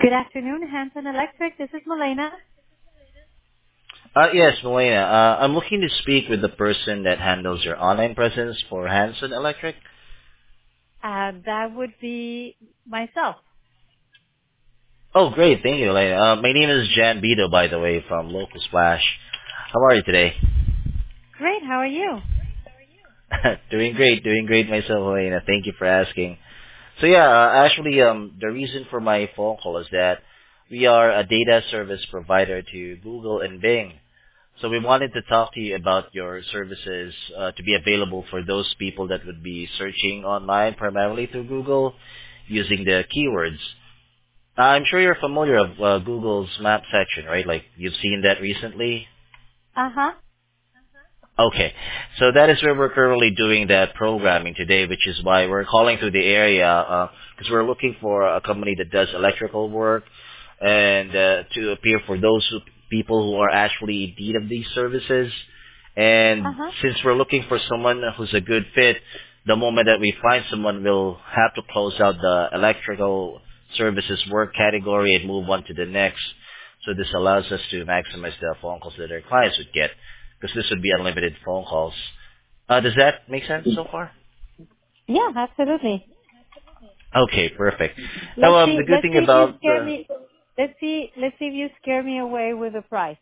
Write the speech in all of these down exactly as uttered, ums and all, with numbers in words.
Good afternoon, Hanson Electric. This is Malena. Uh, yes, Melena. Uh, I'm looking to speak with the person that handles your online presence for Hanson Electric. Uh, that would be myself. Oh, great. Thank you, Melena. Uh, my name is Jan Bito, by the way, from Local Splash. How are you today? Great. How are you? Doing great. Doing great myself, Melena. Thank you for asking. So yeah, uh, actually, um, the reason for my phone call is that we are a data service provider to Google and Bing. So we wanted to talk to you about your services uh, to be available for those people that would be searching online primarily through Google using the keywords. I'm sure you're familiar of uh, Google's map section, right? Like you've seen that recently. Uh-huh. Okay, so that is where we're currently doing that programming today, which is why we're calling through the area because we're looking for a company that does electrical work and uh, to appear for those who, people who are actually in need of these services. And Uh-huh. since we're looking for someone who's a good fit, the moment that we find someone, we'll have to close out the electrical services work category and move on to the next. So this allows us to maximize the phone calls that our clients would get because this would be unlimited phone calls. Uh, does that make sense so far? Yeah, absolutely. Okay, perfect. Now, Let's um, see. the good Let's thing see if you about scare uh, me. Let's see. Let's see if you scare me away with the price.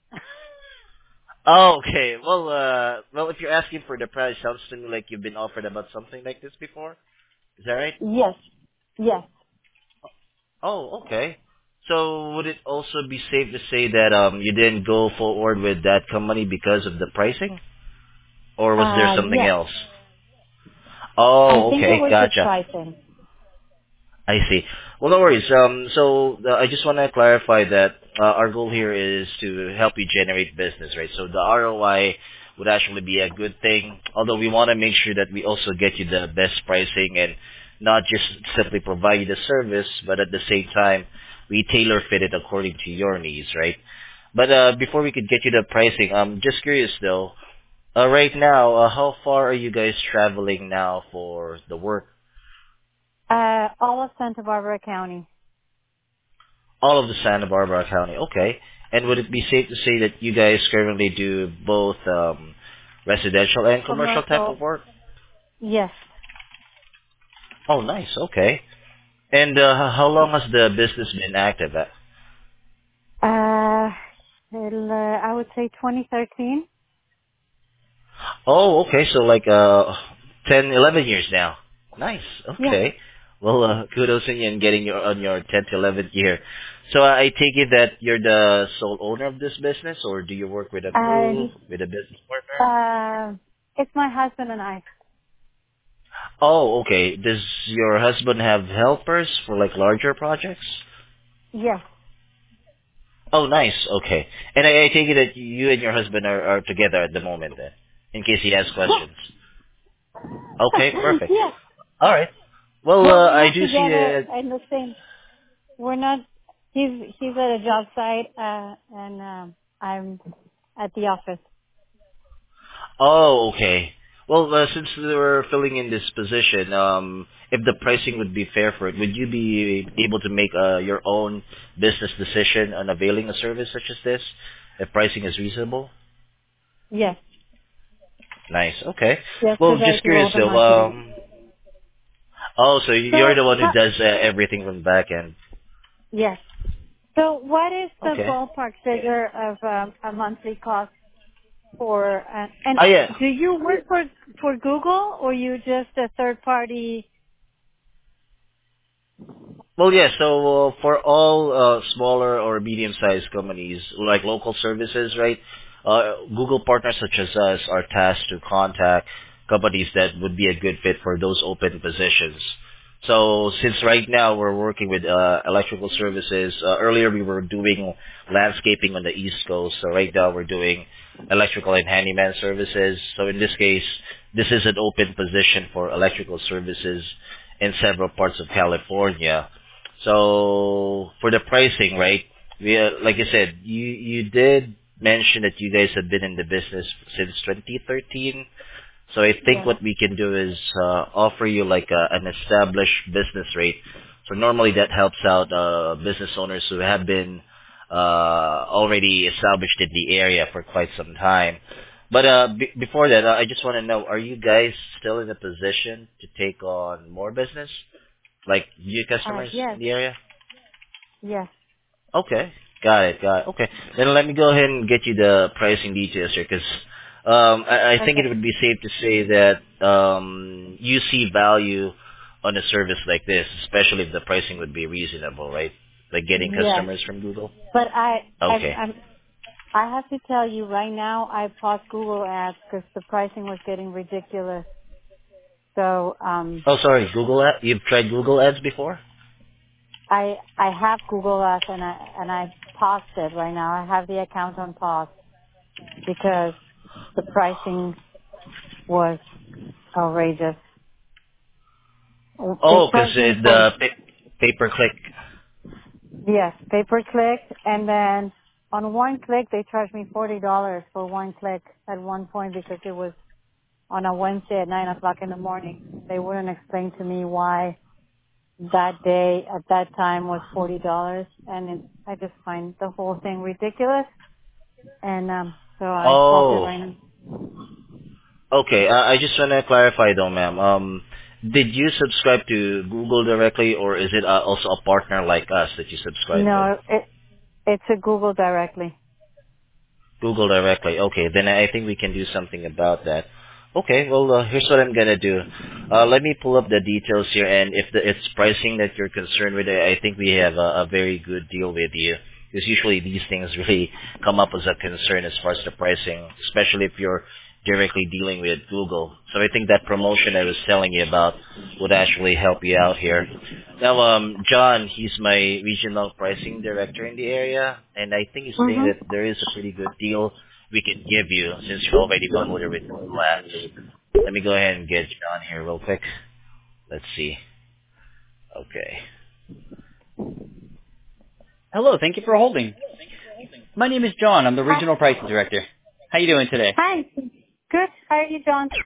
oh, okay. Well, uh, well, if you're asking for the price, sounds to me like you've been offered about something like this before. Is that right? Yes. Yes. Oh, okay. So would it also be safe to say that um you didn't go forward with that company because of the pricing, or was there Uh, something yes. else? I Oh, think it okay, was the gotcha. pricing. I see. Well, no worries. Um, so uh, I just want to clarify that uh, our goal here is to help you generate business, right? So the R O I would actually be a good thing, although we want to make sure that we also get you the best pricing and not just simply provide you the service, but at the same time, we tailor fit it according to your needs, right? But uh, before we could get you the pricing, I'm just curious though, uh, right now, uh, how far are you guys traveling now for the work? Uh, all of Santa Barbara County. All of the Santa Barbara County. Okay. And would it be safe to say that you guys currently do both um, residential and commercial type of Commercial. work? Yes. Oh, nice. Okay. And uh, how long has the business been active at? Uh, it'll, uh, I would say twenty thirteen. Oh, okay. So like uh, ten, eleven years now. Nice. Yeah. Okay. Well, uh, kudos on you in getting your on your tenth, eleventh year. So uh, I take it that you're the sole owner of this business, or do you work with a crew, And with a business partner? uh, it's my husband and I. Oh, okay. Does your husband have helpers for like larger projects? Yes. Oh, nice. Okay. And I, I take it that you and your husband are, are together at the moment then, in case he has Yes. questions. Okay, perfect. Yes. All right. Well, Well, uh, we're I not do see together that. in the same. We're not. He's he's at a job site, uh, and um, I'm at the office. Oh, okay. Well, uh, since we're filling in this position, um, if the pricing would be fair for it, would you be able to make uh, your own business decision on availing a service such as this, if pricing is reasonable? Yes. Nice. Okay. Yes, Well, because I just do curious all the though. marketing. Um, oh, so you're So, the one who huh, does uh, everything from the back end. yes. So, what is the Okay. ballpark figure of um, a monthly cost for? Uh, and Oh yeah. do you work for for Google or you just a third party? Well, yeah. So uh, for all uh, smaller or medium-sized companies like local services, right? Uh, Google partners such as us are tasked to contact companies that would be a good fit for those open positions. So since right now we're working with uh, electrical services, uh, earlier we were doing landscaping on the East Coast. So right now we're doing electrical and handyman services. So in this case, this is an open position for electrical services in several parts of California. So for the pricing, right? We, uh, like I said, you you did mention that you guys have been in the business since twenty thirteen. So I think Yes. what we can do is uh, offer you like a, an established business rate, for normally that helps out uh, business owners who have been uh, already established in the area for quite some time. But uh, b- before that, uh, I just want to know: are you guys still in a position to take on more business, like new Uh, customers yes, in the area? yes. Okay. Got it. Got it. Okay. Then let me go ahead and get you the pricing details here, because um, I, I think Okay. it would be safe to say that um, you see value on a service like this, especially if the pricing would be reasonable, right? Like getting Yes. customers from Google. But I, I'm, Okay. I'm, I have to tell you right now, I paused Google ads because the pricing was getting ridiculous. So, um, Oh, sorry. Google Ad. You've tried Google Ads before? I, I have Google ads and I, and I paused it right now. I have the account on pause because the pricing was outrageous. They Oh, because charged me for, the pa- pay per click. yes, pay per click, and then on one click they charged me forty dollars for one click at one point because it was on a Wednesday at nine o'clock in the morning. They wouldn't explain to me why that day at that time was forty dollars, and it, I just find the whole thing ridiculous, and um, so I paused it Oh. right now. Okay, uh, I just want to clarify though, ma'am. Um, did you subscribe to Google directly, or is it uh, also a partner like us that you subscribe with? No, it it's a Google directly. Google directly. Okay, then I think we can do something about that. Okay, well, uh, here's what I'm gonna do. Uh, let me pull up the details here, and if the, it's pricing that you're concerned with, I I think we have a, a very good deal with you. Because usually these things really come up as a concern as far as the pricing, especially if you're directly dealing with Google. So I think that promotion I was telling you about would actually help you out here. Now, um, John, he's my regional pricing director in the area, and I think he's saying Mhm. that there is a pretty good deal we can give you since you're already familiar with Google Ads. Let me go ahead and get John here real quick. Let's see. Okay. Hello, thank you for holding. My name is John. I'm the Hi. Regional Pricing Director. How you doing today? Hi. Good. How are you, John?